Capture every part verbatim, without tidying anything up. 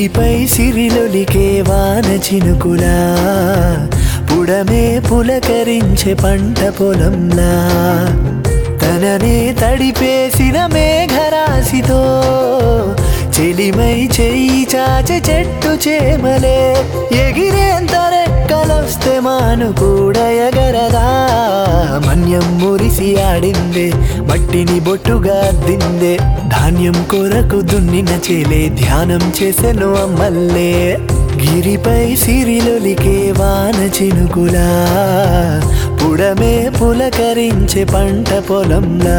గిరిపై సిరిలొలికే వాన చినుకులా పుడమే పులకరించే పంట పొలంలా తననే తడిపేసిన మేఘరాశితో చెలిమై చెయ్యి చాచె చెట్టు చేమలే ఎగిరేంత రెక్కలొస్తే మాను కూడా ఎగరదా మన్యం మురిసి ఆడిందే మట్టిని బొట్టుగా అద్దిందే ధాన్యం కొరకు దున్నిన చేలే ధ్యానం చేసెను అమ్మల్లే గిరిపై సిరిలొలికే వాన చినుకులా పుడమే పులకరించే పంట పొలంలా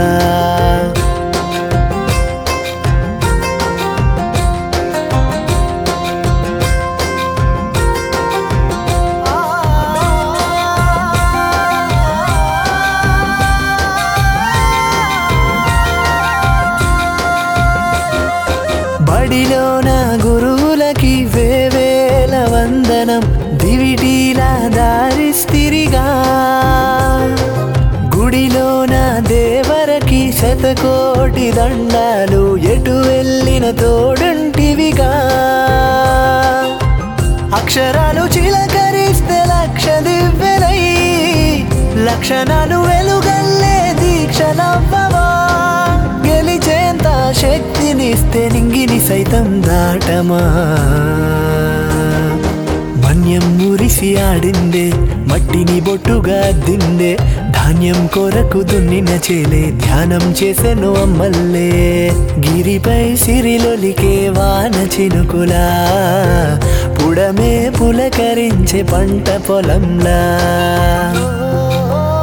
బడిలో నా గురువులకి వేవేల వందనం దివిటీలా దారిస్తిరిగా గుడిలో నా దేవరకి శతకోటి దండాలు ఎటు వెళ్ళిన తోడుంటివిగా అక్షరాలు చిలకరిస్తే లక్ష దివ్వెలై లక్షణాలు వెలుగల్లే దీక్షలవ్వవా గెలిచేంత శక్తినిస్తే నింగిని సైతం దాటమా మన్యం మురిసి ఆడిందే మట్టిని బొట్టుగా దిందే ధాన్యం కొరకు దున్నిన చేలే ధ్యానం చేసెను అమ్మల్లే గిరిపై సిరిలొలికే వాన చినుకులా పుడమే పులకరించే పంట పొలంలా